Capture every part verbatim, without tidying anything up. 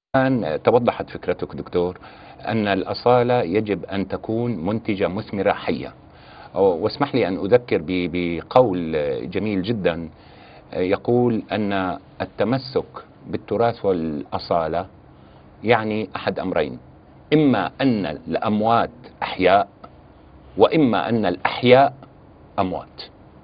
الآن توضحت فكرتك دكتور أن الأصالة يجب أن تكون منتجة مثمرة حية. واسمح لي أن أذكر ب- بقول جميل جدا يقول أن التمسك بالتراث والأصالة يعني أحد أمرين: إما أن الأموات أحياء، وإما أن الأحياء أموات.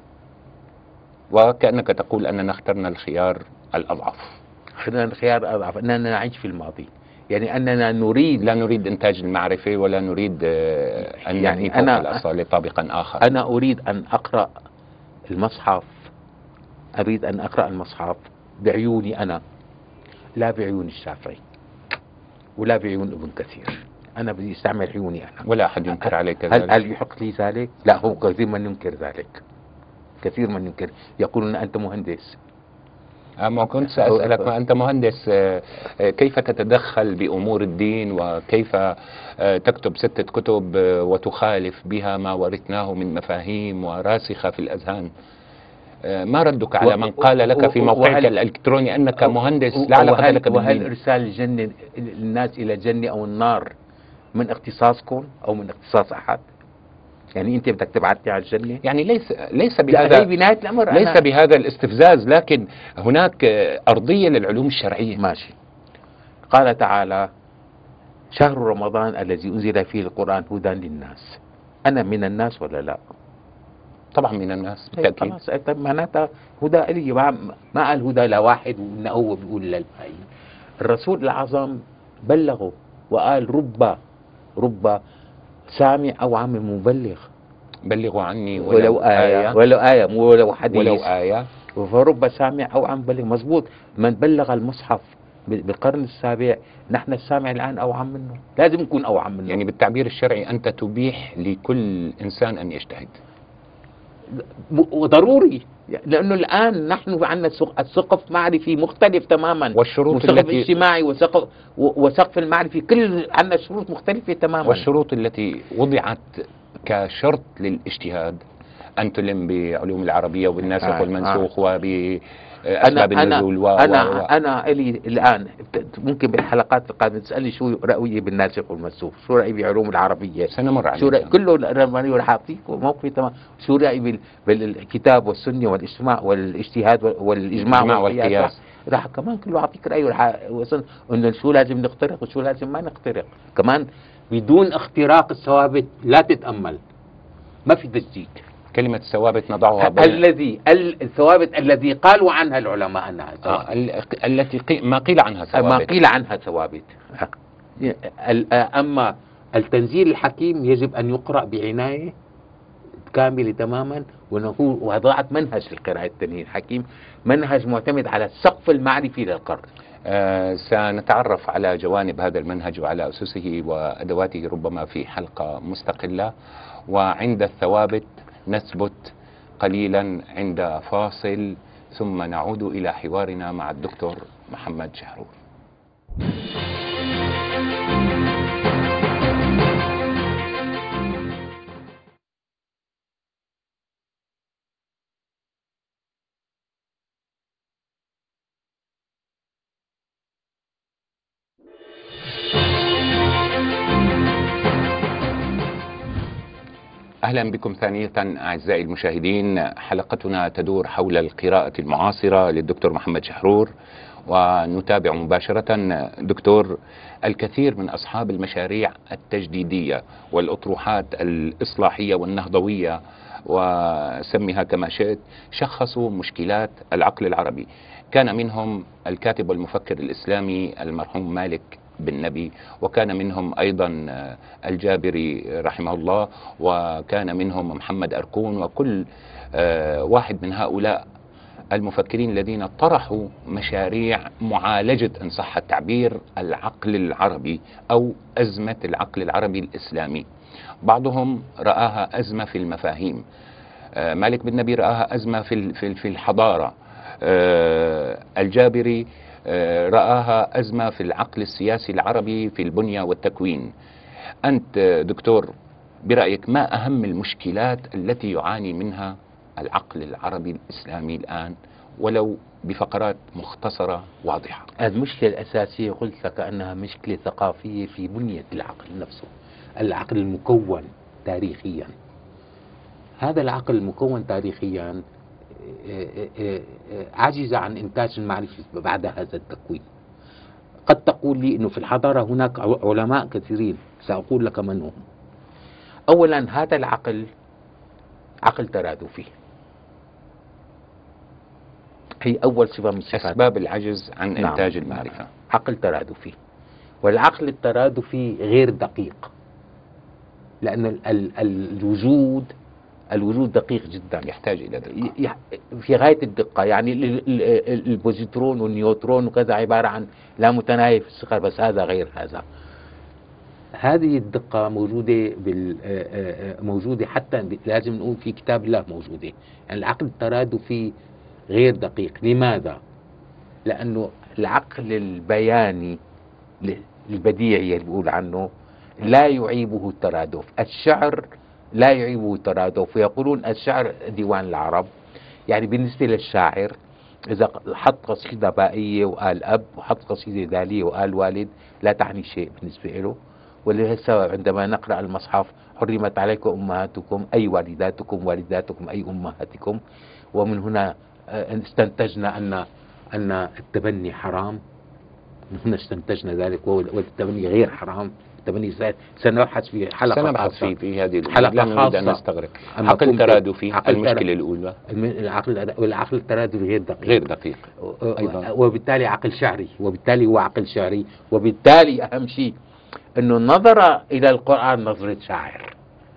وكأنك تقول أننا اخترنا الخيار الأضعف. اخترنا الخيار الأضعف، أننا نعيش في الماضي، يعني أننا نريد لا نريد إنتاج المعرفة، ولا نريد آه، أن يعني نبني فوق أنا الأصالة طابقا آخر. أنا أريد أن أقرأ المصحف، أريد أن أقرأ المصحف بعيوني أنا، لا بعيون الشافعي ولا بعيون ابن كثير. أنا بدي استعمل عيوني أنا. ولا أحد ينكر عليك هل, ذلك. هل يحق لي ذلك؟ لا، هو كثير من ينكر ذلك، كثير من ينكر، يقولون أنت مهندس. ما كنت سأسألك، ما أنت مهندس، كيف تتدخل بأمور الدين، وكيف تكتب ستة كتب وتخالف بها ما ورثناه من مفاهيم وراسخة في الأذهان؟ ما ردك على من قال لك في موقعك الإلكتروني أنك مهندس لا علاقة لك بالدين؟ وهل إرسال الجنة الناس إلى الجنة أو النار من اختصاصكم أو من اختصاص أحد؟ يعني أنت بدك تبعتني على الجنة؟ يعني ليس ليس بهذا بنهاية الأمر ليس أنا بهذا الاستفزاز، لكن هناك أرضية للعلوم الشرعية. ماشي. قال تعالى: شهر رمضان الذي أنزل فيه القرآن هدى للناس. أنا من الناس ولا لا؟ طبعا من الناس بالتأكيد. خلاص، طيب معناتها هدى إلي، ما قال هدى لواحد وإنه هو بيقول للباقي. الرسول الأعظم بلغه وقال: رب رب سامع أو عام مبلغ، بلغوا عني ولو, ولو آية, آية ولو آية مو ولو حديث، ولو آية. فرب سامع أو عام مبلغ. مزبوط. من بلغ المصحف بالقرن السابع، نحن السامع الآن أوعم منه، لازم نكون أوعم منه. يعني بالتعبير الشرعي أنت تبيح لكل إنسان أن يجتهد، وضروري، لأنه الآن نحن عندنا السقف معرفي مختلف تماما، والشروط وسقف التي اجتماعي وسقف وسقف المعرفي، كل عندنا شروط مختلفة تماما. والشروط التي وضعت كشرط للاجتهاد أن تلم بعلوم العربية وبالناسخ آه والمنسوخ آه. وبأسباب النزول و أنا و أنا إلي الآن ممكن بالحلقات القادمة تسألني شو رأيي بالناسخ والمنسوخ، شو رأيي بعلوم العربية، سنمر عليه، شو رأيي كله راح أعطيك موقفي تمام، شو رأيي بالكتاب والسنة والاجتماع والاجتهاد والإجماع والقياس، راح كمان كله أعطيك رأيي، وراح وصل إنه شو لازم نخترق وشو لازم ما نخترق. كمان بدون اختراق الثوابت لا تتأمل، ما في تجديد. كلمة الثوابت نضعها بين الذي الثوابت الذي قالوا عنها العلماء أنها ثوابت، آه التي قي... ما قيل عنها ثوابت، ما قيل عنها ثوابت. أما التنزيل الحكيم يجب أن يقرأ بعناية كاملة تماما، ونقول وضعت منهج لقراءة التنزيل الحكيم، منهج معتمد على السقف المعرفي للقرن. آه سنتعرف على جوانب هذا المنهج وعلى أسسه وأدواته ربما في حلقة مستقلة. وعند الثوابت نثبت قليلا عند فاصل، ثم نعود إلى حوارنا مع الدكتور محمد شحرور. أهلا بكم ثانية أعزائي المشاهدين. حلقتنا تدور حول القراءة المعاصرة للدكتور محمد شحرور، ونتابع مباشرة دكتور الكثير من أصحاب المشاريع التجديدية والأطروحات الإصلاحية والنهضوية وسمها كما شئت، شخصوا مشكلات العقل العربي. كان منهم الكاتب والمفكر الإسلامي المرحوم مالك بن نبي، وكان منهم أيضا الجابري رحمه الله، وكان منهم محمد أركون، وكل واحد من هؤلاء المفكرين الذين طرحوا مشاريع معالجة إن صح التعبير العقل العربي أو أزمة العقل العربي الإسلامي. بعضهم رآها أزمة في المفاهيم، مالك بن نبي رآها أزمة في في الحضارة، الجابري رآها أزمة في العقل السياسي العربي في البنية والتكوين. أنت دكتور برأيك ما أهم المشكلات التي يعاني منها العقل العربي الإسلامي الآن، ولو بفقرات مختصرة واضحة. المشكلة الأساسية قلت لك أنها مشكلة ثقافية في بنية العقل نفسه، العقل المكون تاريخيا. هذا العقل المكون تاريخيا عجز عن إنتاج المعرفة بعد هذا التكوين. قد تقول لي أنه في الحضارة هناك علماء كثيرين، سأقول لك من هم. أولا هذا العقل عقل ترادفي، هي أول صفة من صفات أسباب العجز عن نعم. إنتاج المعرفة. عقل ترادفي، والعقل الترادفي غير دقيق، لأن ال ال الوجود الوجود دقيق جدا، يحتاج إلى دقة في غاية الدقة. يعني البوزيترون والنيوترون وكذا عبارة عن لا متناهي في الصغر، بس هذا غير هذا. هذه الدقة موجودة بال موجودة حتى لازم نقول في كتاب الله موجودة. يعني العقل الترادفي غير دقيق. لماذا؟ لأنه العقل البياني البديعي اللي بيقول عنه لا يعيبه الترادف. الشعر لا يعيبه الترادف، ويقولون الشعر ديوان العرب. يعني بالنسبة للشاعر إذا حط قصيدة بائية وقال أب، وحط قصيدة دالية وقال والد، لا تعني شيء بالنسبة له. ولهذا عندما نقرأ المصحف حرمت عليكم أمهاتكم أي والداتكم، والداتكم أي أمهاتكم، ومن هنا استنتجنا أن أن التبني حرام. من هنا استنتجنا ذلك، والتبني غير حرام. التبني سنبحث في حلقة سنبحث في في هذه حلقة لا نريد أن نستغرق. عقل ترادفي المشكلة الأولى، العقل والعقل الترادفي غير دقيق غير دقيق أيضا. وبالتالي عقل شعري، وبالتالي هو عقل شعري، وبالتالي أهم شيء أنه نظر إلى القرآن نظرة شاعر،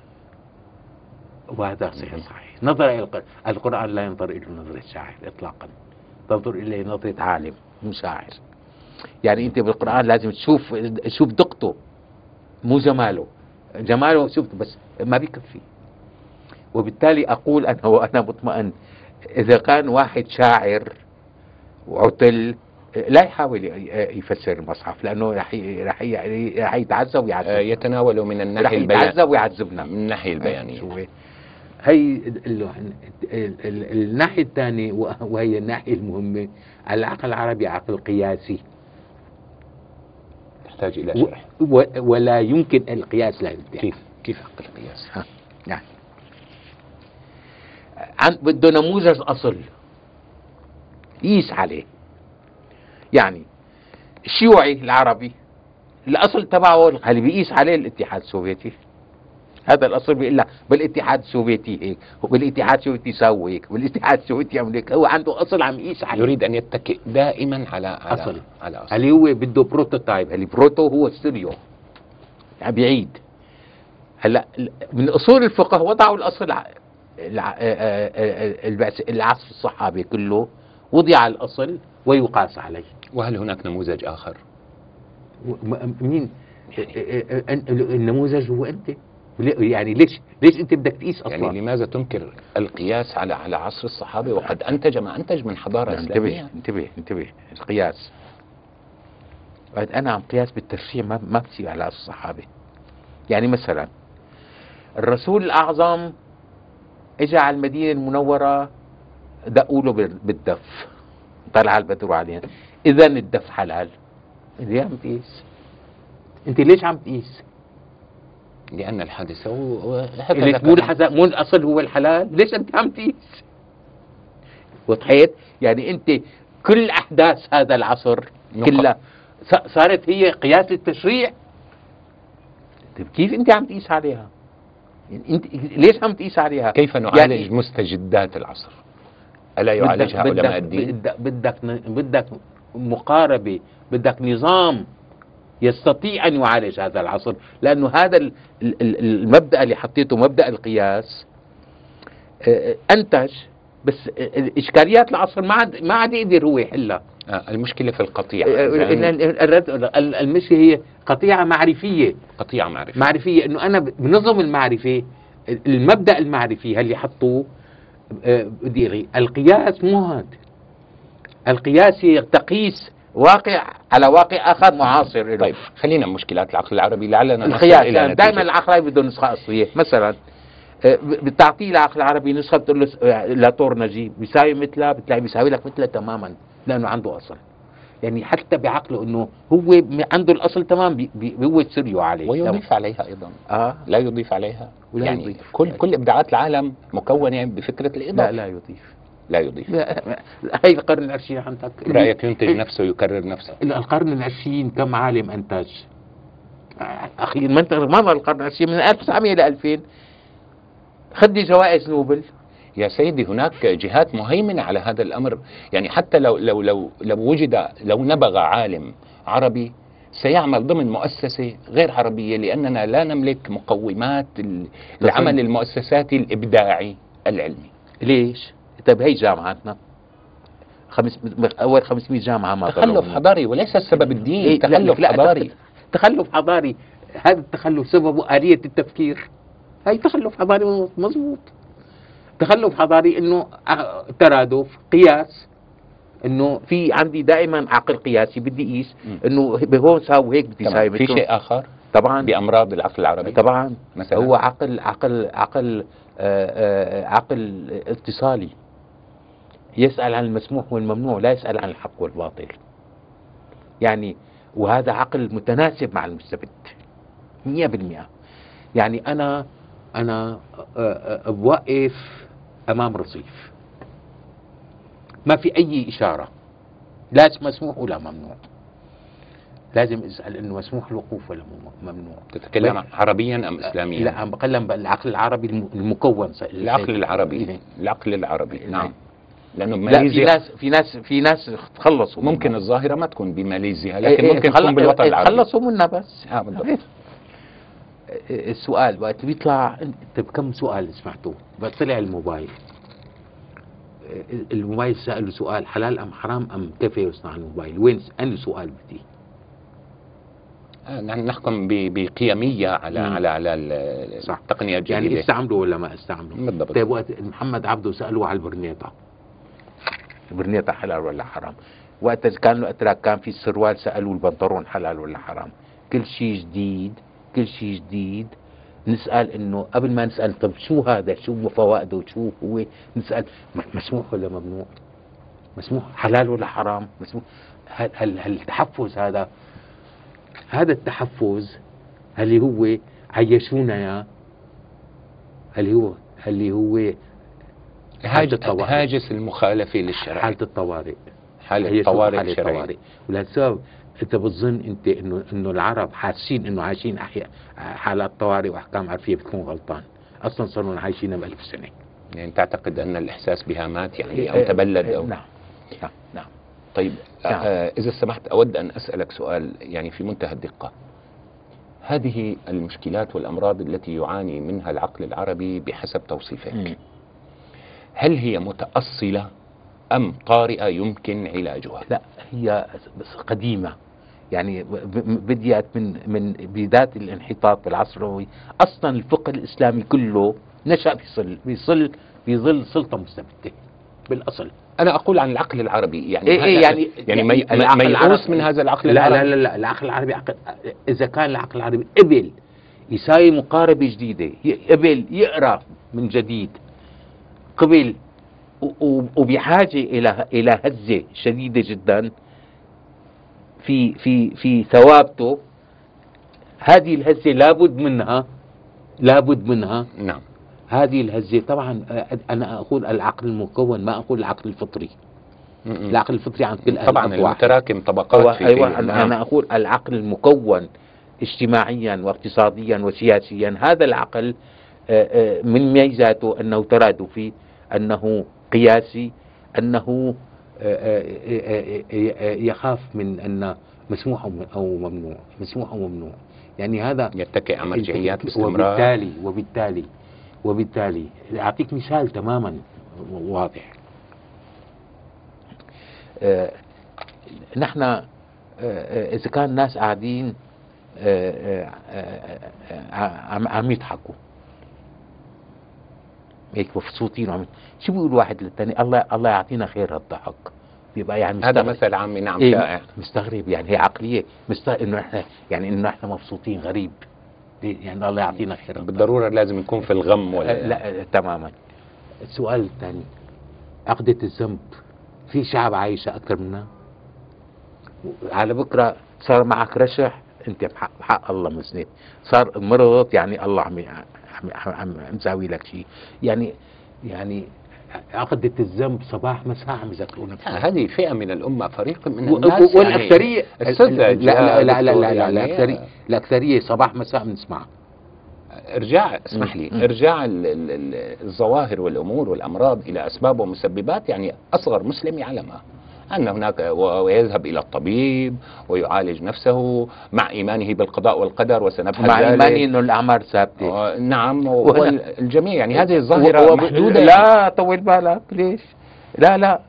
وهذا صحيح صحيح. نظر إلى القرآن لا ينظر إلى نظرة شاعر إطلاقا، تنظر إلى نظرة عالم مو شاعر. يعني أنت بالقرآن لازم تشوف تشوف دقته مو جماله. جماله شفت بس ما بيكفي. وبالتالي أقول أنا وأنا مطمئن إذا كان واحد شاعر وعتل لا يحاول يفسر المصحف، لأنه رح رح رح يتعذب ويعذب. يتناول من الناحية البيانية، رح يتعذب ويعذبنا من الناحية البيانية. هي الناحية الثانية وهي الناحية المهمة. العقل العربي عقل قياسي يحتاج إلى شرح، ولا يمكن القياس له. كيف كيف عقل القياس؟ يعني عن بده نموذج أصل يقيس عليه. يعني الشيوعي العربي الأصل تبعه اللي بيقيس عليه الاتحاد السوفيتي. هذا الأصل بيقول لك بالاتحاد السوفيتي هيك، وبالاتحاد السوفيتي سوى هيك، والاتحاد السوفيتي يعمل هيك. هو عنده أصل عم يقيس عليه. يريد أن يتكئ دائما على على أصل. على أصل. اللي هو بده بروتوتايب، اللي بروتو هو ستيريو، يعني بيعيد. هلا من أصول الفقه وضعوا الأصل العصر الصحابي كله وضع الأصل ويقاس عليه. وهل هناك نموذج آخر؟ مين؟ النموذج هو أنت. يعني ليش ليش أنت بدك تقيس أصلا؟ يعني لماذا تنكر القياس على على عصر الصحابة وقد أنتج ما أنتج من حضارة إسلامية؟ انتبه انتبه انتبه القياس. أنا عم قياس بالتشريع ما ما بصير على عصر الصحابة. يعني مثلا الرسول الأعظم اجى على المدينة المنورة دقوا له بالدف، طلع البدر علينا، إذا الدف حلال. ليه عم تقيس؟ أنت ليش عم تقيس؟ لأن الحادثة مو الحسن مو الأصل هو الحلال، ليش أنت عم تقيس؟ وضحيت؟ يعني أنت كل أحداث هذا العصر كلها صارت هي قياس للتشريع. كيف أنت عم تقيس عليها؟ انت ليش عم تقيس عليها؟ كيف نعالج يعني مستجدات العصر؟ ألا يعالجها علماء الدين؟ بدك بدك بدك مقاربة، بدك نظام يستطيع أن يعالج هذا العصر. لأنه هذا المبدأ اللي حطيته مبدأ القياس أنتج، بس إشكاليات العصر ما عاد ما عاد يقدر هو يحلها. المشكلة في القطيعة. المشكلة هي قطيعة معرفية. قطيعة معرفية. معرفية إنه أنا بنظم المعرفة، المبدأ المعرفي اللي حطوه بدي القياس مو هذا. القياس تقيس واقع على واقع آخر معاصر. طيب خلينا مشكلات العقل العربي لعلنا القياس. يعني دائما العقل العربي بده نسخة أصلية. مثلا بتعطيه العقل العربي نسخه بتقول له لاتور نجيب بيساوي مثلها، بتلاقي بيساوي لك مثلها تماما لانه عنده اصل. يعني حتى بعقله انه هو عنده الاصل تمام بي بي هو سريو عليه ويضيف عليها ايضا. اه لا يضيف عليها ولا يعني يضيف. كل كل ابداعات العالم مكونه بفكره الاضافه. لا لا يضيف لا يضيف. هي القرن العشرين عندك برايك ينتج نفسه يكرر نفسه. القرن العشرين كم عالم انتج؟ اخي المنطق ما القرن العشرين من ألف وتسعمئة الى ألفين خدي جوائز نوبل. يا سيدي هناك جهات مهيمنة على هذا الأمر، يعني حتى لو لو لو لو وجد لو نبغ عالم عربي سيعمل ضمن مؤسسة غير عربية، لأننا لا نملك مقومات العمل المؤسساتي الإبداعي العلمي. ليش؟ طيب هي جامعاتنا خمس أول خمسمئة جامعة ما تخلف حضاري وليس السبب الدين. إيه تخلف لا لا حضاري. تخلف حضاري، هذا التخلف سببه آلية التفكير. هي تخلف حضاري مضبوط. تخلف حضاري انه ترادف قياس، انه في عندي دائما عقل قياسي بدي اقيس انه بهون ساوي هيك بدي ساوي. في شيء اخر طبعا بامراض العقل العربي طبعا مثلا هو عقل عقل عقل آآ آآ عقل اتصالي، يسأل عن المسموح والممنوع لا يسأل عن الحق والباطل. يعني وهذا عقل متناسب مع المستبد مئة بالمئة. يعني انا انا بوقف امام رصيف ما في اي اشاره، لا مسموح ولا ممنوع، لازم اسال انه مسموح الوقوف ولا ممنوع. تتكلم عربيا ام اسلاميا؟ لا عم بتكلم بالعقل العربي المكون. العقل العربي العقل العربي نعم. لانه بماليزيا لا في ناس في ناس في ناس تخلصوا ممكن منها. الظاهره ما تكون بماليزيا لكن إيه ممكن تكون بالوطن العربي. تخلصوا منها بس. اه بالضبط. السؤال وقت بيطلع انت بكم سؤال سمعتوه؟ طلع الموبايل، الموبايل سأله سؤال حلال ام حرام ام كيف يصنع الموبايل؟ وين انه سؤال بدي؟ آه نحن نحكم بقيميه على مم. على على التقنيه الجديده، يعني استعملوا ولا ما استعملوا؟ بالضبط. طيب وقت محمد عبده سألوه على البرنيطه، البرنيطه حلال ولا حرام؟ وقت كان له اتراك كان في السروال سألوه البنطلون حلال ولا حرام؟ كل شيء جديد كل شيء جديد نسأل انه قبل ما نسأل طب شو هذا، شو فوائده وشو هو، نسأل مسموح ولا ممنوع؟ مسموح حلال ولا حرام؟ مسموح. هل هل هل التحفز هذا هذا التحفز اللي هو عيشونا يا اللي هو اللي هو حالة الطوارئ، هاجس المخالفة للشرع، حالة الطوارئ، حالة الطوارئ الشرعية. ولهالسبب انت بتظن انت انه انه العرب حاسين انه عايشين احياء حالات طوارئ واحكام عرفيه، بتكون غلطان. اصلا صاروا عايشين بألف سنه. يعني تعتقد ان الاحساس بها مات يعني او تبلد او نعم نعم نعم. طيب نعم. آه اذا سمحت اود ان اسالك سؤال يعني في منتهى الدقه. هذه المشكلات والامراض التي يعاني منها العقل العربي بحسب توصيفك م. هل هي متأصلة أم طارئة يمكن علاجها؟ لا هي قديمة، يعني بديت من من بداية الانحطاط بالعصر الأموي. أصلا الفقه الإسلامي كله نشأ في ظل في ظل في ظل سلطة مستبدة بالأصل. أنا أقول عن العقل العربي يعني إيه إيه يعني يعني ميؤوس من هذا العقل لا العربي. لا لا لا العقل العربي عقل. إذا كان العقل العربي قبل يساوي مقاربة جديدة، قبل يقرأ من جديد، قبل وبحاجة إلى إلى هزة شديدة جدا في في في ثوابته، هذه الهزة لابد منها لابد منها نعم. هذه الهزة طبعا أنا أقول العقل المكون ما أقول العقل الفطري. م -م. العقل الفطري عند كل طبعا المتراكم طبقات في أيوة أنا, أنا أقول العقل المكون اجتماعيا واقتصاديا وسياسيا. هذا العقل من ميزاته أنه ترادفي، أنه قياسي، أنه يخاف من أن مسموح أو ممنوع، مسموح أو ممنوع. يعني هذا يتكئ على مرجعيات باستمرار. وبالتالي وبالتالي وبالتالي أعطيك مثال تماما واضح. نحن إذا كان الناس قاعدين عم يضحكوا هيك مبسوطين وعم شو بيقول واحد للثاني؟ الله الله يعطينا خير هالضحك. بيبقى يعني هذا مثل عامي نعم إيه شائع. مستغرب يعني هي عقليه مستغرب انه احنا يعني انه احنا مبسوطين. غريب يعني الله يعطينا خير. بالضرورة لازم يكون في الغم ولا لا, لا تماما. السؤال الثاني، عقدة الذنب في شعب عايشة أكثر منا؟ على بكرة صار معك رشح أنت بحق, بحق الله مذنب، صار مرض يعني الله عم عم عم مساوي لك شيء، يعني يعني عقدة الذنب صباح مساء عم يذكرونا. هذه فئة من الأمة، فريق من الناس والأكثرية يعني لا لا لا لا لا, لا, لا الأكثرية الأكثرية صباح مساء بنسمعها. ارجاع اسمح لي ارجاع الظواهر والامور والامراض الى اسباب ومسببات يعني اصغر مسلم يعلمها، ان هناك ويذهب الى الطبيب ويعالج نفسه مع ايمانه بالقضاء والقدر وسنبحث مع ايمانه انه الاعمار ثابته. نعم، والجميع يعني هذه الظاهره محدوده. لا طول بالك ليش؟ لا لا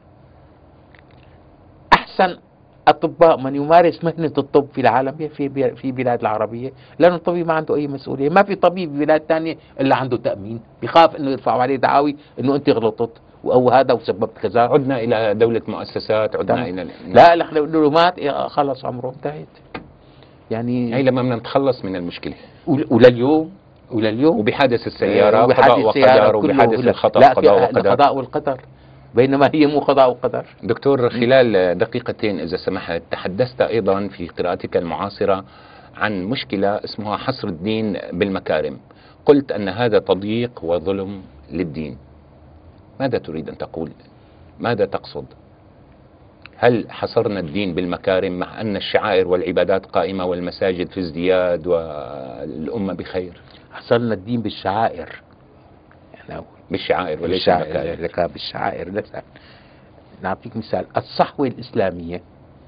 احسن أطباء من يمارس مهنة الطب في العالم في في بلاد العربية، لأن الطبيب ما عنده أي مسؤولية، ما في طبيب في بلاد ثانية إلا عنده تأمين، بيخاف إنه يرفعوا عليه دعاوي إنه أنت غلطت أو هذا وسببت كذا. عدنا إلى دولة مؤسسات، عدنا طبعا. إلى لا لا لو مات خلص عمره انتهت. يعني يعني لما بدنا نتخلص من المشكلة ولليوم ولليوم وبحادث السيارة قضاء وقدر، وبحادث الخطأ قضاء وقدر. القضاء والقدر بينما هي مو قضاء وقدر. دكتور خلال دقيقتين إذا سمحت، تحدثت أيضا في قراءتك المعاصرة عن مشكلة اسمها حصر الدين بالمكارم، قلت أن هذا تضييق وظلم للدين. ماذا تريد أن تقول؟ ماذا تقصد؟ هل حصرنا الدين بالمكارم مع أن الشعائر والعبادات قائمة والمساجد في ازدياد والأمة بخير؟ حصرنا الدين بالشعائر، يعني بالشعائر وليس بالمكارم. لك بالشعائر. مثلا نعطيك مثال، الصحوة الإسلامية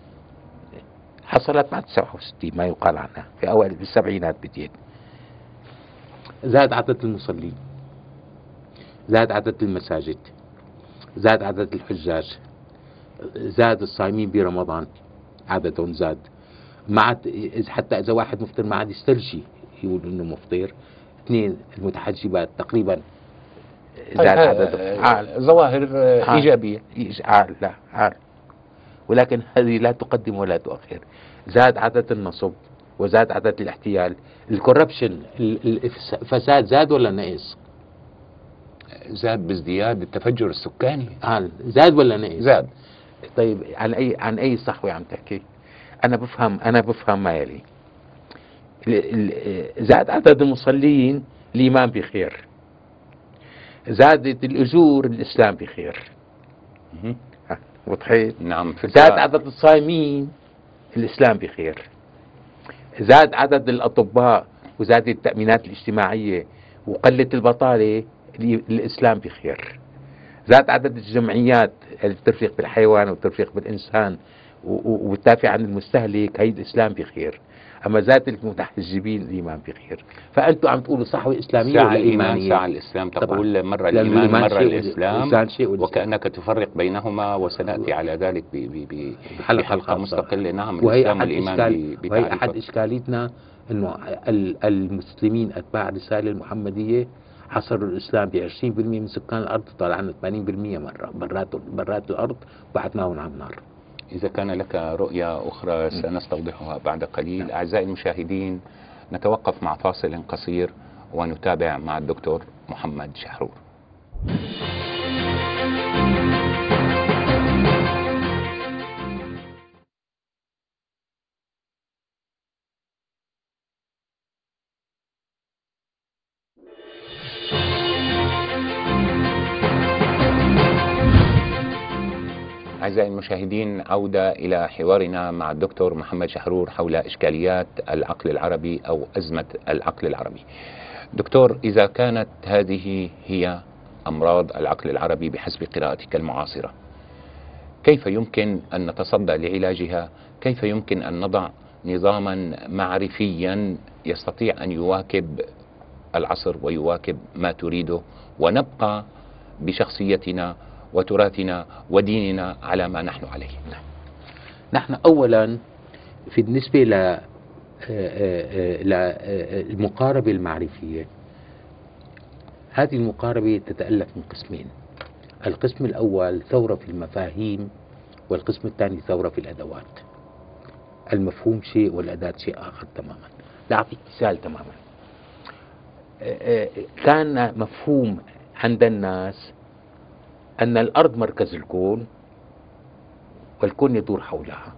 حصلت بعد سبعة وستين ما يقال عنها، في أوائل السبعينات بديت. زاد عدد المصلين، زاد عدد المساجد، زاد عدد الحجاج، زاد الصائمين برمضان عددهم زاد، ما عاد حتى إذا واحد مفطر ما عاد يسترجي يقول إنه مفطر. اثنين، المتحجبات تقريبا زاد عدد. ظواهر إيجابية. عال لا عال، ولكن هذه لا تقدم ولا تؤخر. زاد عدد النصب وزاد عدد الاحتيال. الكوربشن الفساد زاد ولا نقص؟ زاد بازدياد التفجر السكاني. عال زاد ولا نقص؟ زاد. طيب عن أي عن أي صحوة عم تحكي؟ أنا بفهم أنا بفهم ما يلي. زاد عدد المصلين، الإيمان بخير. زادت الأجور، الإسلام بخير. وضحيت؟ نعم. زاد عدد الصائمين، الإسلام بخير. زاد عدد الأطباء وزادت التأمينات الاجتماعية وقلت البطالة، الإسلام بخير. زاد عدد الجمعيات اللي بترفق بالحيوان وبترفق بالإنسان وبتدافع عن المستهلك، هي الإسلام بخير. أما زاد المتحجبين، الإيمان بخير. فأنتم عم تقولوا صحوة إسلامية ولا إيمانية؟ ساعة الإسلام تقول مرة الإيمان مرة الإسلام، وكأنك تفرق بينهما، وسنأتي على ذلك بحلقة مستقلة. نعم، الإسلام والإيمان. وهي أحد إشكاليتنا أنه المسلمين أتباع الرسالة المحمدية حصروا الإسلام ب عشرين بالمئة من سكان الأرض، طلع عنا ثمانين بالمئة مرة برات برات الأرض وبعثناهم على النار. إذا كان لك رؤية أخرى سنستوضحها بعد قليل. أعزائي المشاهدين، نتوقف مع فاصل قصير ونتابع مع الدكتور محمد شحرور. أعزائي المشاهدين، عودة إلى حوارنا مع الدكتور محمد شحرور حول إشكاليات العقل العربي أو أزمة العقل العربي. دكتور، إذا كانت هذه هي أمراض العقل العربي بحسب قراءتك المعاصرة، كيف يمكن أن نتصدى لعلاجها؟ كيف يمكن أن نضع نظاما معرفيا يستطيع أن يواكب العصر ويواكب ما تريده، ونبقى بشخصيتنا وتراثنا وديننا على ما نحن عليه؟ نحن أولا في بالنسبة للمقاربة المعرفية، هذه المقاربة تتألف من قسمين. القسم الأول ثورة في المفاهيم، والقسم الثاني ثورة في الأدوات. المفهوم شيء والأداة شيء آخر تماما. لأعطيك مثال تماما. كان مفهوم عند الناس أن الأرض مركز الكون والكون يدور حولها.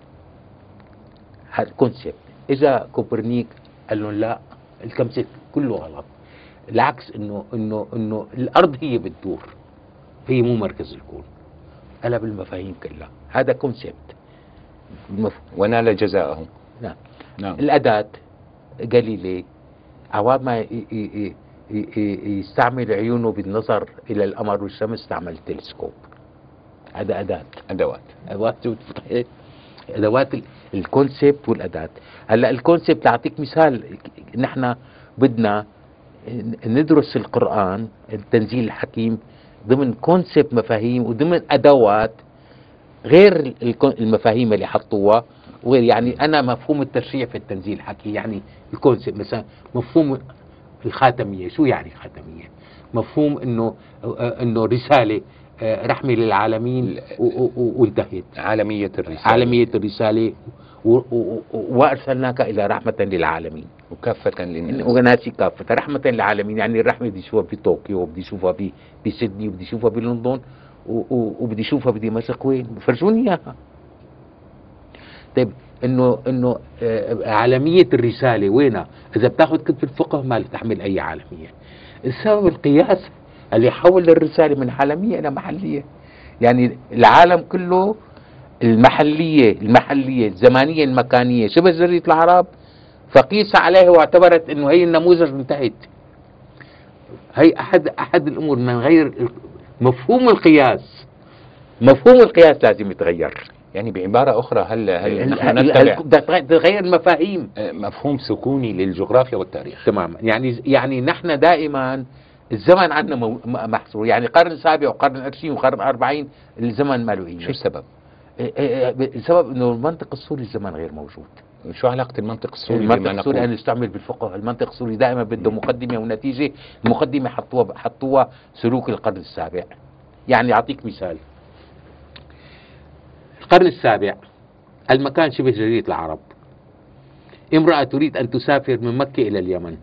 هذا الكونسيبت. إذا كوبرنيك قال لهم لا، الكونسيبت كله غلط، العكس، إنه إنه إنه الأرض هي بتدور، هي مو مركز الكون. قلب المفاهيم كلها. هذا كونسيبت المف... ونال جزاءه. نعم. نعم. الأداة جاليلي عوض ما ي... ي... ي... يستعمل عيونه بالنظر إلى القمر والشمس استعمل تلسكوب. هذا أداة. أدوات. أدوات أدوات الكونسيبت والأداة. هلا الكونسيبت أعطيك مثال. نحن بدنا ندرس القرآن التنزيل الحكيم ضمن كونسيبت مفاهيم وضمن أدوات غير المفاهيم اللي حطوها وغير. يعني أنا مفهوم التشريع في التنزيل الحكيم يعني الكونسيبت. مثلا مفهوم الخاتمية، شو يعني خاتمية؟ مفهوم إنه إنه رسالة رحمة للعالمين وانتهت. عالمية الرسالة. عالمية الرسالة وأرسلناك إلى رحمة للعالمين وكافة للناس. وناسي كافة رحمة للعالمين. يعني الرحمة بدي أشوفها في طوكيو وبدي أشوفها في في سيدني وبدي أشوفها بلندن وبدي أشوفها بدمشق. وين؟ فرجوني إياها. طيب إنه إنه عالمية الرسالة وينها؟ إذا بتاخذ كتب الفقه ما تحمل أي عالمية. السبب القياس اللي حول الرسالة من عالمية إلى محلية. يعني العالم كله المحلية المحلية الزمانية المكانية شبه جزيرة العرب، فقيس عليه واعتبرت انه هي النموذج انتهت. هي احد احد الامور. من غير مفهوم القياس، مفهوم القياس لازم يتغير. يعني بعبارة أخرى هل هل نحن نتبع تغير المفاهيم؟ مفهوم سكوني للجغرافيا والتاريخ تماما. يعني يعني نحن دائما الزمن عندنا محصور. يعني القرن السابع والقرن العشرين والقرن الأربعين الزمن ما له قيمة. شو السبب؟ السبب انه المنطق السوري الزمن غير موجود. شو علاقة المنطق السوري المنطق بما السوري نقول؟ أنا يستعمل بالفقه. المنطق السوري دائما بده مقدمة ونتيجة. المقدمة حطوها حطوها سلوك القرن السابع. يعني أعطيك مثال. القرن السابع المكان شبه جزيرة العرب. امرأة تريد أن تسافر من مكة إلى اليمن،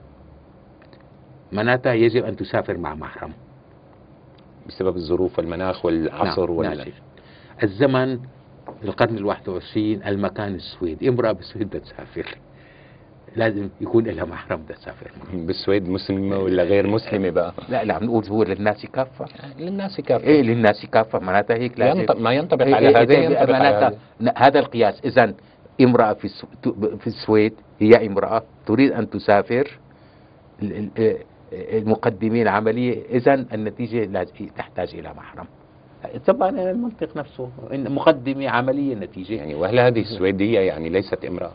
معناتها يجب أن تسافر مع محرم بسبب الظروف والمناخ والعصر. نعم. وال... نعم. الزمن القرن الواحد والعشرين المكان السويد. امرأة بالسويد بدها تسافر لازم يكون لها محرم بدها تسافر. بالسويد مسلمة ولا غير مسلمة بقى؟ لا لا عم نقول هو للناس كافة. للناس كافة. ايه للناس كافة معناتها هيك لازم ينطبق ما ينطبق إيه على إيه هذا إيه ينطبق على هذا. هذا القياس. إذا امرأة في في السويد هي امرأة تريد أن تسافر، المقدمين العملية، إذا النتيجة تحتاج إلى محرم. طبعا المنطق نفسه مقدمة عملية نتيجة. يعني وهل هذه السويدية يعني ليست امرأة؟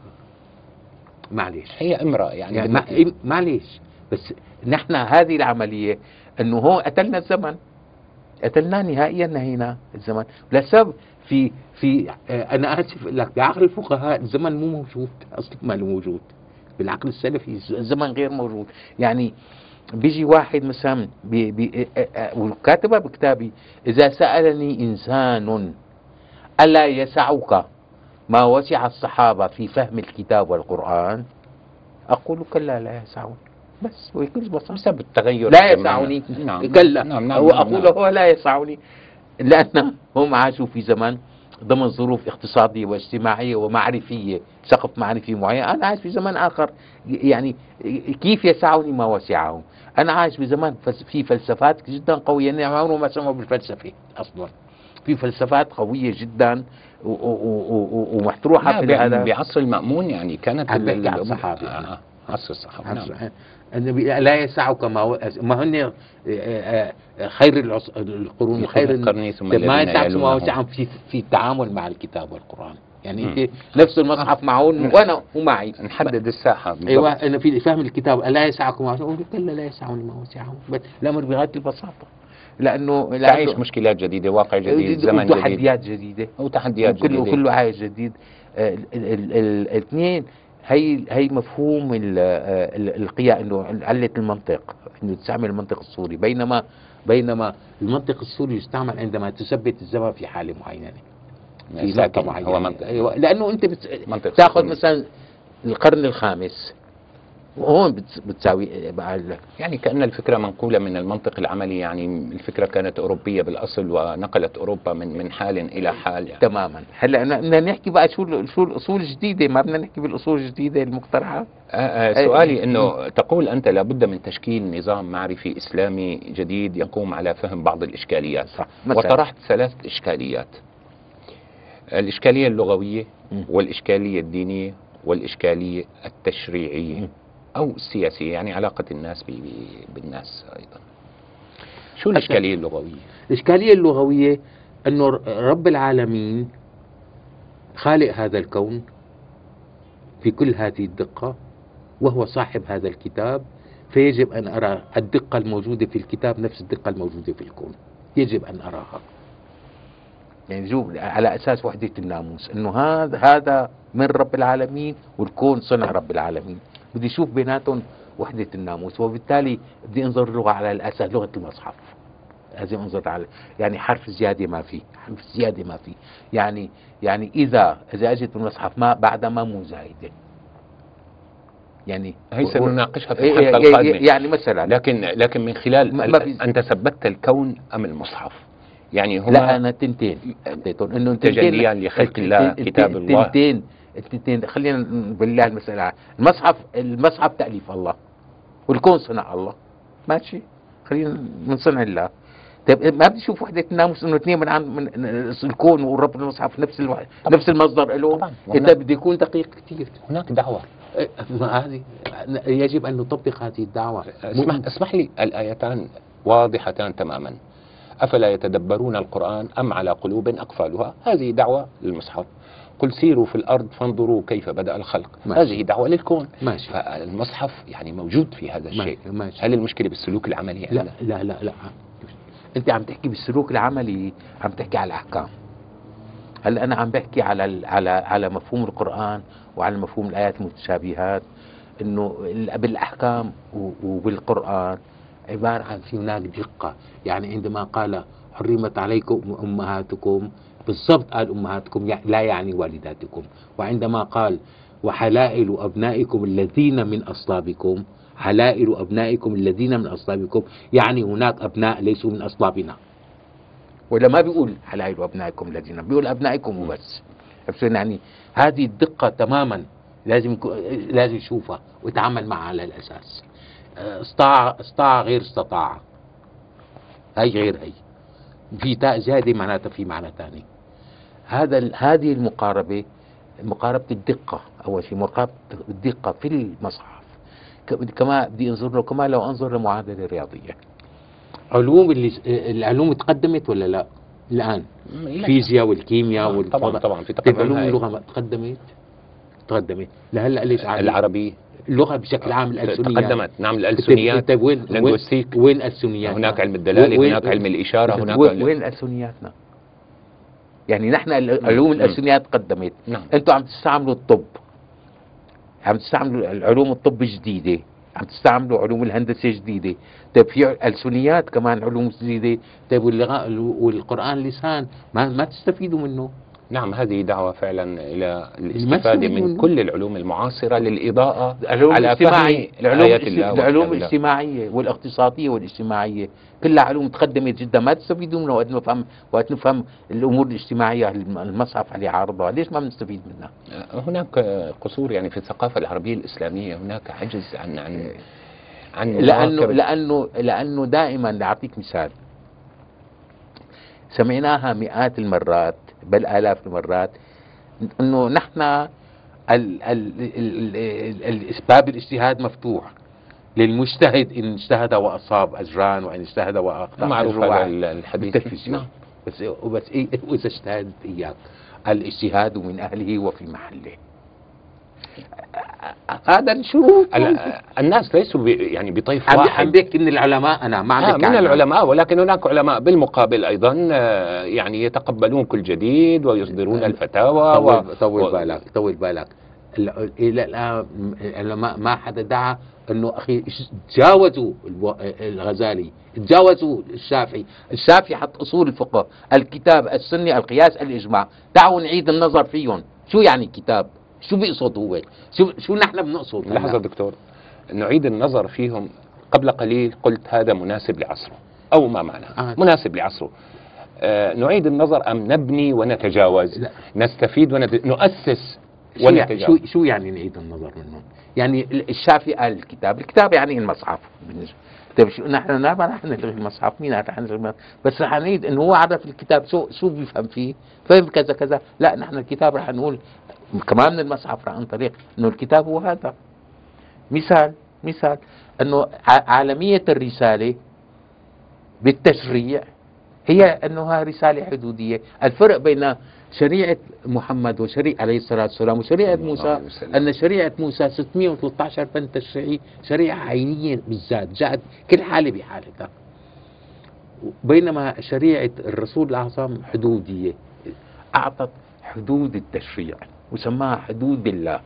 معليش هي امرأة يعني, يعني معليش. بس نحن هذه العملية انه هو قتلنا الزمن، قتلنا نهائيا، نهينا الزمن لسبب في في آه انا اسف لك بعقل الفقهاء الزمن مو موجود اصلا، ما له موجود. بالعقل السلفي الزمن غير موجود. يعني بيجي واحد مثلا بي بي وكاتبها بكتابي: اذا سألني انسان الا يسعك ما وسع الصحابة في فهم الكتاب والقرآن أقول كلا لا يسعني. بس ويكون بسيط. بسبب التغير لا يسعني. نعم. كلا. نعم. نعم. وأقول نعم. هو لا يسعني لأن هم عاشوا في زمن ضمن ظروف اقتصادية واجتماعية ومعرفية، سقف معرفي معين. أنا عايش في زمن آخر. يعني كيف يسعني ما وسعهم؟ أنا عايش في زمن في فلسفات جدا قوية. يعني عمره ما سمعوا بالفلسفة أصلا. في فلسفات قوية جدا ومحتروحة في هذا بعصر المأمون. يعني كانت الصحابة آه. عصر الصحابة. نعم. النبي لا يسعك ما ما هن خير القرون خير القرن ثم ما يسعك ما وسعهم في في التعامل مع الكتاب والقرآن. يعني انت نفس المصحف معون وانا ومعي نحدد الساحة. ايوه انا في فهم الكتاب لا يسعك ما وسعهم كلا لا يسعني ما وسعهم. الامر بغاية البساطة لانه تعيش مشكلات جديدة، واقع جديد، زمن جديد، وتحديات جديدة وتحديات جديدة وكله كله عايش جديد. الاثنين هي هي مفهوم القياء انه علة المنطق انه تستعمل المنطق السوري، بينما بينما المنطق السوري يستعمل عندما تثبت الزمن في حالة معينة في نقطة معينة. هو منطق. أيوة لانه انت بتاخذ مثلا القرن الخامس وهون بتس- بتساوي بقى ال- يعني كأن الفكرة منقولة من المنطق العملي، يعني الفكرة كانت أوروبية بالأصل ونقلت أوروبا من من حال إلى حال يعني. تماما. هلا أنا- بدنا نحكي بقى شو ال- شو الاصول الجديده، ما بدنا نحكي بالاصول الجديده المقترحه. آه، آه، سؤالي أنه تقول أنت لابد من تشكيل نظام معرفي إسلامي جديد يقوم على فهم بعض الإشكاليات، صح. مثلاً. وطرحت ثلاث إشكاليات: الإشكالية اللغوية، مم. والإشكالية الدينية، والإشكالية التشريعية مم. أو السياسية، يعني علاقة الناس ب- ب- بالناس أيضا. شو الإشكالية اللغوية؟ الإشكالية اللغوية أنه رب العالمين خالق هذا الكون في كل هذه الدقة، وهو صاحب هذا الكتاب، فيجب أن أرى الدقة الموجودة في الكتاب نفس الدقة الموجودة في الكون، يجب أن أراها. يعني شوف على أساس وحدة الناموس، أنه هذا هذا من رب العالمين والكون صنع رب العالمين، بدي أشوف بيناتهم وحدة الناموس، وبالتالي بدي أنظر اللغة على الأساس لغة المصحف. لازم انظر على يعني حرف زياده ما في، حرف زياده ما في، يعني يعني اذا اذا اجت بالمصحف ما بعدها ما مو زايده. يعني هي سنناقشها في إيه الحلقة إيه القادمة. يعني مثلا لكن لكن من خلال ما- ما في- أنت ثبتت الكون أم المصحف؟ يعني هما لا انا تنتين حطيتهم انه تجليان لخلق الله، كتاب الله. تنتين التنتين خلينا بالله المسألة. المصحف المصحف تأليف الله والكون صنع الله، ماشي، خلينا من صنع الله. طيب ما بدي اشوف وحده الناموس انه اثنين من عن من الكون والرب المصحف نفس الوحد نفس المصدر له. طبعاً. انت بدي يكون دقيق كثير. هناك دعوة. هذه يجب ان نطبق هذه الدعوه. اسمح, اسمح لي، الآيتان واضحتان تماما: أفلا يتدبرون القرآن أم على قلوب أقفالها. هذه دعوة للمصحف. قل سيروا في الأرض فانظروا كيف بدأ الخلق. ماشي. هذه دعوة للكون. ماشي. فالمصحف يعني موجود في هذا الشيء. ماشي. ماشي. هل المشكلة بالسلوك العملي؟ لا لا لا لا انت عم تحكي بالسلوك العملي، عم تحكي على الاحكام. هلا انا عم بحكي على ال- على على مفهوم القرآن وعلى مفهوم الايات المتشابهات، انه ال- بالاحكام و- وبالقرآن عبارة عن في هناك دقة. يعني عندما قال حرمت عليكم امهاتكم، بالضبط قال امهاتكم يع- لا يعني والداتكم. وعندما قال وحلائل ابنائكم الذين من اصلابكم، حلائل ابنائكم الذين من اصلابكم يعني هناك ابناء ليسوا من اصلابنا. ولا ما بيقول حلائل ابنائكم الذين، بيقول ابنائكم وبس. يعني هذه الدقة تماما لازم يكون- لازم يشوفها ويتعامل معها على الاساس. استطاع استطاع غير استطاع، هي غير هي، في تاء زيادة معناتها في معنى ثاني. هذا ال- هذه المقاربة، مقاربة الدقة، أول شيء مقاربة الدقة في المصحف. ك- كما بدي انظر له كما لو انظر لمعادلة رياضية. علوم اللي العلوم تقدمت ولا لا؟ الآن لا. الفيزياء والكيمياء آه، والفضاء طبعا طبعا في طيب تقدم. علوم هاي. اللغة ما تقدمت؟ تقدمت لهلا ليش عادي؟ العربي اللغة بشكل عام الألسنيات تقدمت. نعم، الألسنيات. طيب وين لينغويستيك. وين الألسنيات؟ هناك علم الدلالة، وين- هناك علم الإشارة، هناك وين, وين ألسنياتنا؟ يعني نحن ال- علوم الألسنيات تقدمت. نعم. انتوا عم تستعملوا الطب، عم تستعملوا العلوم الطب جديدة، عم تستعملوا علوم الهندسة جديدة. طيب في ألسنيات كمان علوم جديدة. طيب واللغة والقرآن لسان ما ما تستفيدوا منه؟ نعم، هذه دعوة فعلا إلى الاستفادة من كل العلوم المعاصرة للإضاءة العلوم على الاجتماعية، فهم العلوم, آيات الاجتماعية الله العلوم وكتاب الله. الاجتماعية والاقتصادية والاجتماعية كلها علوم تقدمت جدا، ما تستفيدوا منها وقت نفهم وقت نفهم الأمور الاجتماعية المصحف اللي عارضها، ليش ما بنستفيد منها؟ هناك قصور يعني في الثقافة العربية الإسلامية، هناك عجز عن عن عن لأنه مواكب- لأنه لأنه دائما لأعطيك مثال، سمعناها مئات المرات بل آلاف المرات انه نحن ال ال ال ال باب الاجتهاد مفتوح للمجتهد ان اجتهد واصاب اجران وان اجتهد واخطا معروف أجر هذا واحد. الحديث. بالتلفزيون. نعم. بس وبس إيه واذا اجتهدت اياك الاجتهاد من اهله وفي محله. هذا الشروط. ال- الناس ليسوا بي يعني بطيف عم عم واحد. بحكي ان العلماء، انا ما عم آه بحكي من عن العلماء، ولكن هناك علماء بالمقابل أيضا آه، يعني يتقبلون كل جديد ويصدرون الفتاوى. طول, و... طول و... بالك طول بالك ال- الى الان العلماء ما حدا دعا انه اخي تجاوزوا الو- الغزالي، تجاوزوا الشافعي، الشافعي حط اصول الفقه، الكتاب، السنه، القياس، الاجماع، دعوا نعيد النظر فيهم. شو يعني كتاب؟ شو بيقصد هو؟ شو شو نحن بنقصد؟ لحظة دكتور، نعيد النظر فيهم. قبل قليل قلت هذا مناسب لعصره، أو ما معنى آه. مناسب لعصره. آه نعيد النظر أم نبني ونتجاوز؟ لا. نستفيد ونت... نؤسس شو يعني ونتجاوز. شو شو يعني نعيد النظر منهم؟ يعني الشافعي قال الكتاب، الكتاب يعني المصحف بالنسبه. طيب شو نحن ما رح نلغي المصحف، مين رح نلغي؟ بس رح نعيد انه هو عرف الكتاب شو شو بيفهم فيه، فهم كذا كذا. لا نحن الكتاب رح نقول كمان من المصحف عن طريق انه الكتاب هو هذا. مثال مثال انه عالميه الرساله بالتشريع هي انها رساله حدوديه. الفرق بين شريعه محمد وشريعه عليه الصلاه والسلام وشريعه موسى ان شريعه موسى ستمئة وثلاثة عشر بند تشريعي، شريعه عينيه بالذات، جاءت كل حاله بحالتها. بينما شريعه الرسول الاعظم حدوديه، اعطت حدود التشريع وسماها حدود الله،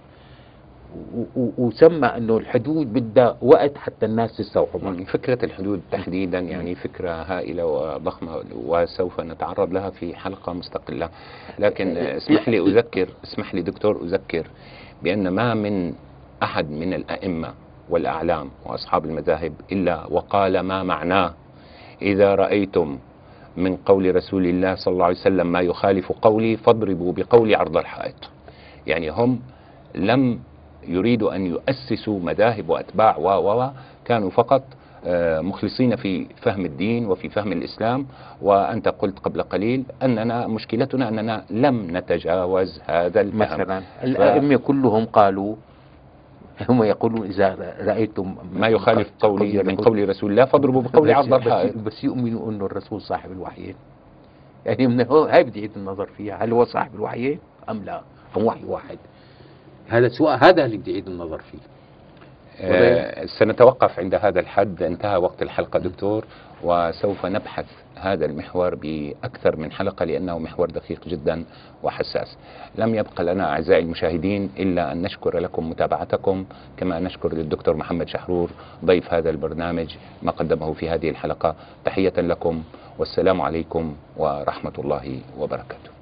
وسمى انه الحدود بدها وقت حتى الناس تستوعبها. فكرة الحدود تحديدا يعني فكرة هائلة وضخمة، وسوف نتعرض لها في حلقة مستقلة. لكن اسمح لي أذكر اسمح لي دكتور أذكر بأن ما من أحد من الأئمة والأعلام وأصحاب المذاهب إلا وقال ما معناه: إذا رأيتم من قول رسول الله صلى الله عليه وسلم ما يخالف قولي فاضربوا بقولي عرض الحائط. يعني هم لم يريدوا أن يؤسسوا مذاهب وأتباع و و كانوا فقط مخلصين في فهم الدين وفي فهم الإسلام. وأنت قلت قبل قليل أننا مشكلتنا أننا لم نتجاوز هذا الفهم. مثلا الأئمة ف... كلهم قالوا، هم يقولون إذا رأيتم ما يخالف قولي من قول رسول الله فاضربوا بقولي عرض الحائط. بس يؤمنوا أنه الرسول صاحب الوحيين. يعني من هاي بداية النظر فيها، هل هو صاحب الوحيين أم لا، أم وحي واحد؟ هذا سؤال، هذا اللي بدي أعيد النظر فيه. آه سنتوقف عند هذا الحد، انتهى وقت الحلقة دكتور، وسوف نبحث هذا المحور بأكثر من حلقة لأنه محور دقيق جدا وحساس. لم يبقى لنا أعزائي المشاهدين إلا أن نشكر لكم متابعتكم، كما نشكر للدكتور محمد شحرور ضيف هذا البرنامج ما قدمه في هذه الحلقة. تحية لكم والسلام عليكم ورحمة الله وبركاته.